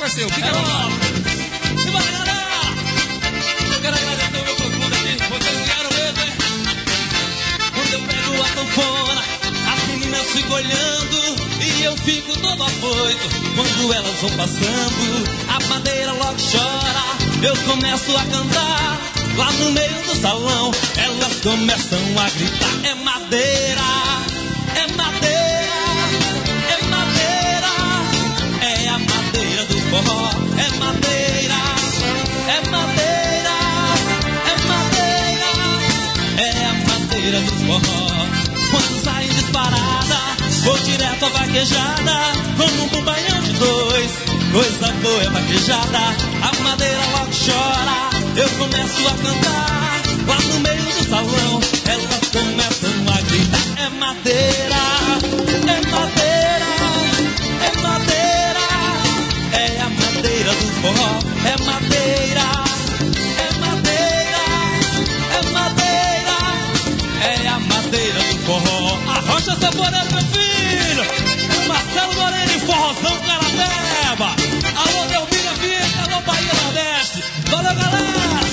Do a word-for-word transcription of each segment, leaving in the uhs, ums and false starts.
parceiro. Fica lá. Simbora, galera! Eu quero agradecer o meu profundo aqui. Vocês vieram mesmo, hein? Quando eu pego a sanfona, as meninas ficam olhando e eu fico todo afoito. Quando elas vão passando, a madeira logo chora. Eu começo a cantar lá no meio do salão. Elas começam a gritar: é madeira, é madeira, é madeira, é a madeira do forró. É madeira, é madeira, é madeira, é a madeira do forró. Quando saem disparada, vou direto à vaquejada, como um bumbanhão de dois. Coisa boa é vaquejada, a madeira logo chora. Eu começo a cantar lá no meio do salão. Elas começam a gritar: é madeira, é madeira, é madeira, é a madeira do forró. É madeira, é madeira, é madeira, é a madeira do forró. Arrocha Sanfoneiro, meu filho, é Marcelo Moreno e Forrozão Carateba. Alô, Delmira Fica, alô, Bahia Nordeste. Valeu, galera!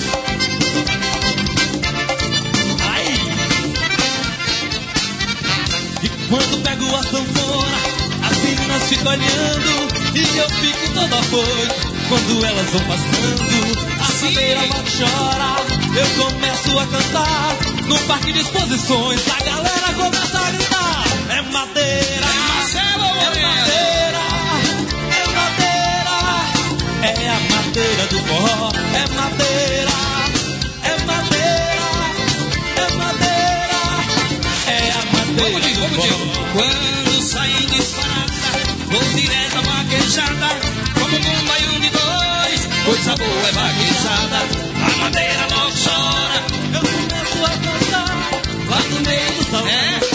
Aí! E quando pego a sanfona, as meninas ficam olhando e eu fico todo afoito. Quando elas vão passando, a madeira logo chora. Eu começo a cantar no parque de exposições. A galera começa a gritar: é madeira, é Marcelo, é madeira, é madeira, é a madeira do forró. É madeira, é madeira, é madeira, é a madeira do forró. Quando saem disparada, vou direto à vaquejada, como um baião de dois. Coisa boa é vaquejada, a madeira logo chora. Eu começo a cantar lá no meio do salão. É?